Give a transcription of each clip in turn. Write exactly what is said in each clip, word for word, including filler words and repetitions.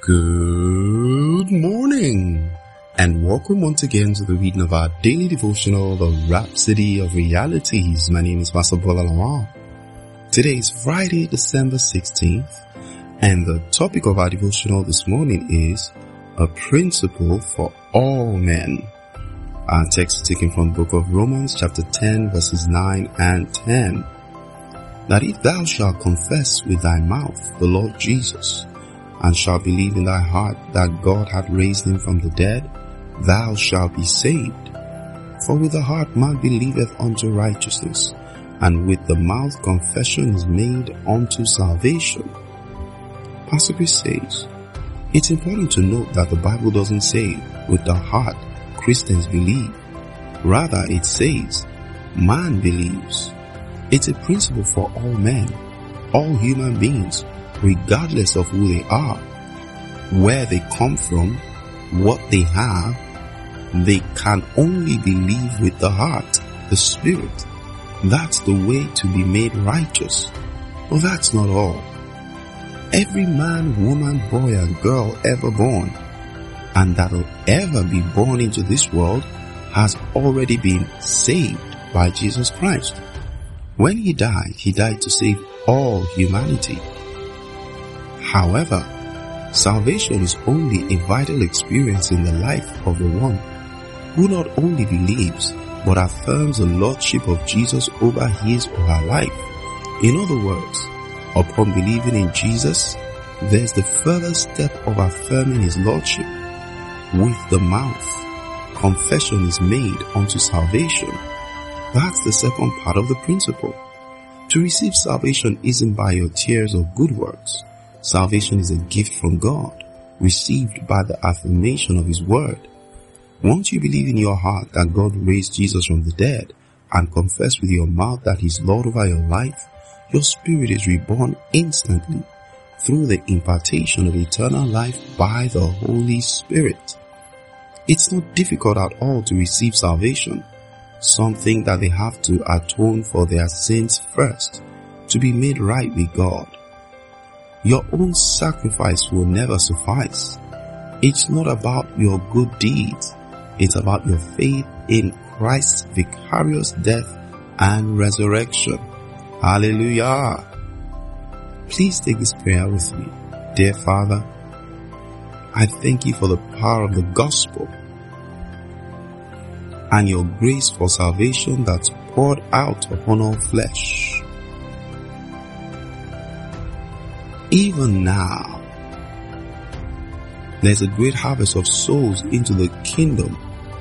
Good morning, and welcome once again to the reading of our daily devotional, The Rhapsody of Realities. My name is Pastor Bola Lawal. Today is Friday, December sixteenth, and the topic of our devotional this morning is a principle for all men. Our text is taken from the book of Romans chapter ten verses nine and ten. That if thou shalt confess with thy mouth the Lord Jesus, and shalt believe in thy heart that God hath raised him from the dead, thou shalt be saved. For with the heart man believeth unto righteousness, and with the mouth confession is made unto salvation. Pastor Chris says, it's important to note that the Bible doesn't say, with the heart Christians believe. Rather, it says, man believes. It's a principle for all men, all human beings, regardless of who they are, where they come from, what they have. They can only believe with the heart, the spirit. That's the way to be made righteous. But that's not all. Every man, woman, boy and girl ever born, and that'll ever be born into this world, has already been saved by Jesus Christ. When he died, he died to save all humanity. However, salvation is only a vital experience in the life of the one who not only believes, but affirms the lordship of Jesus over his or her life. In other words, upon believing in Jesus, there's the further step of affirming his lordship. With the mouth, confession is made unto salvation. That's the second part of the principle. To receive salvation isn't by your tears or good works. Salvation is a gift from God, received by the affirmation of his word. Once you believe in your heart that God raised Jesus from the dead, and confess with your mouth that he's Lord over your life, your spirit is reborn instantly through the impartation of eternal life by the Holy Spirit. It's not difficult at all to receive salvation. Some think that they have to atone for their sins first to be made right with God. Your own sacrifice will never suffice. It's not about your good deeds. It's about your faith in Christ's vicarious death and resurrection. Hallelujah. Please take this prayer with me. Dear Father, I thank you for the power of the gospel and your grace for salvation that's poured out upon all flesh. Even now, there's a great harvest of souls into the kingdom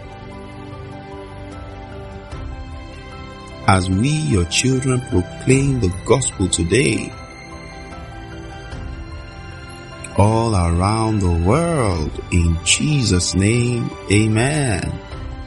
as we, your children, proclaim the gospel today all around the world. In Jesus' name, amen.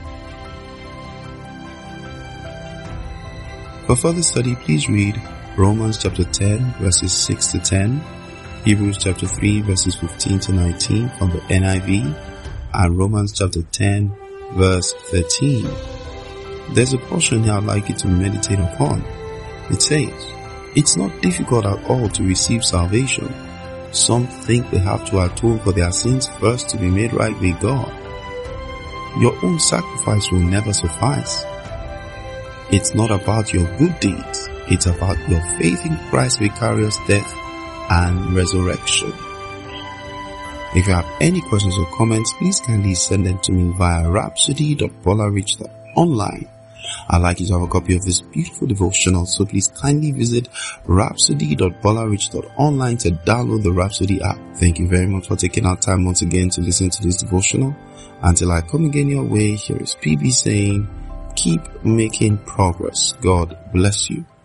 For further study, please read Romans chapter ten verses six to ten, Hebrews chapter three verses fifteen to nineteen from the N I V, and Romans chapter ten verse thirteen. There's a portion here I'd like you to meditate upon. It says, it's not difficult at all to receive salvation. Some think they have to atone for their sins first to be made right with God. Your own sacrifice will never suffice. It's not about your good deeds. It's about your faith in Christ's vicarious death and resurrection. If you have any questions or comments, please kindly send them to me via rhapsody dot bolarich dot online. I'd like you to have a copy of this beautiful devotional, so please kindly visit rhapsody dot bolarich dot online to download the Rhapsody app. Thank you very much for taking our time once again to listen to this devotional. Until I come again your way, here is P B saying, keep making progress. God bless you.